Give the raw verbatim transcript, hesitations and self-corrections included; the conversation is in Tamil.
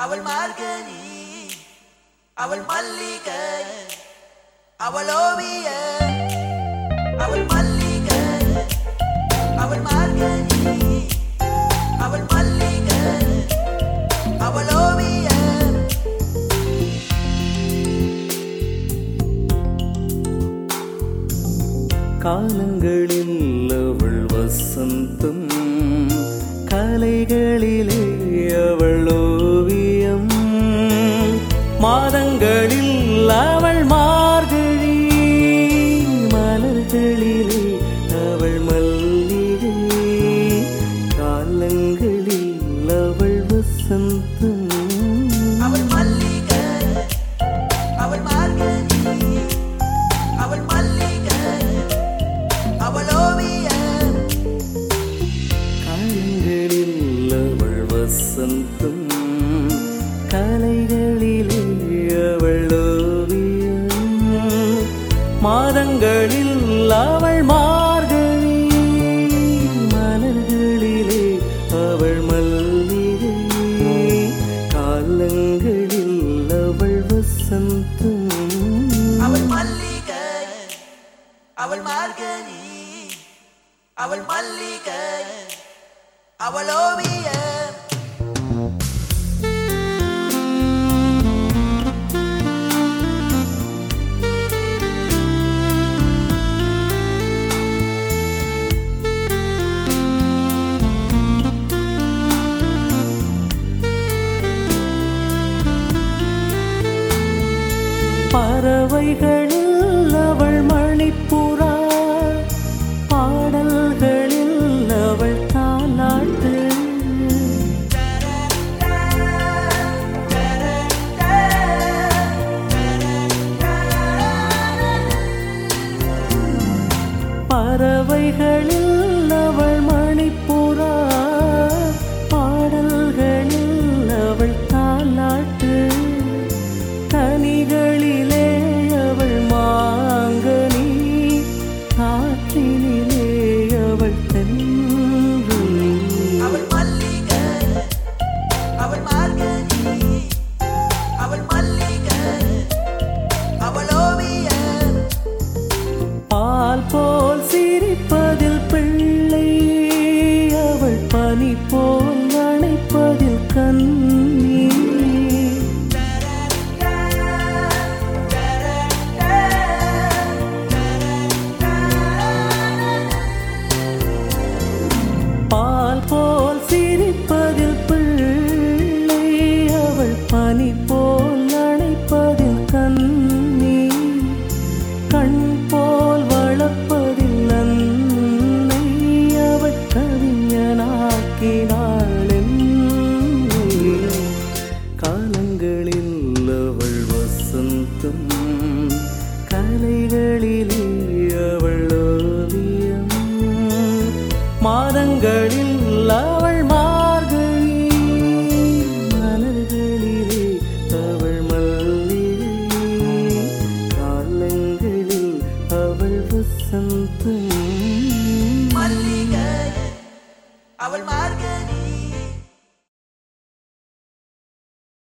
அவள் மார்கனி, அவள் மல்லிகை, அவள் ஓவிய, அவள் மல்லிகை, அவள் மார்கனி, அவள் மல்லிகை, அவள் ஓவிய. காலங்களில் அவள் வசந்தம், கலைகளிலே அவள் ஓவியம், மாதங்களில் அவள் மார்கழி, மலர்களிலே அவள் மல்லிகை, காலங்களில் அவள் வசந்தம். அவள் மல்லிகை, அவள் மார்கனி, அவள் மல்லிகை, அவள் ஓவிய. காலங்களில் அவள் வசந்தம், கலைகளிலே அவள் ஓவியம், மாதங்களில் அவள் மார்கழி, மலர்களிலே அவள் மல்லிகை, காலங்களில் அவள் வசந்தம். அவள் மல்லிகை, அவள் மார்கனி, அவள் மல்லிகை, அவள் ஓவிய. பறவைகளில் அவள் மணிப்புறா, பாடல்களில் அவள் தாலாட்டு, பறவைகளில் அவள் மணிப்புறா, பாடல்களில் அவள் தாலாட்டு, கனிகளிலே அவள் மாங்கனி, காற்றினிலே அவள் தென்றல். அவள் மல்லிகை, அவள் மார்கனி, அவள் மல்லிகை, அவள் ஓவிய. பால் போல் சிரிப்பதில் பிள்ளை, அவள் பனி போல் நனைப்பதில் கண்ணி, பால் போல் சிரிப்பதில் பிள்ளை, அவள் பனி போல் நனைப்பதில் கண்ணி, கண் போல் வளர்ப்பதில் அன்னை, அவள் கவிஞனாக்கினாள் என்னை. காலங்களில் அவள் வசந்தம், கலைகளிலே அவள் ஓவியம், மாதங்களில் அவள் மார்கழி, மலர்களிலே அவள் மல்லிகை, காலங்களில் அவள் வசந்தம். மல்லிகை, அவள் மார்கனி,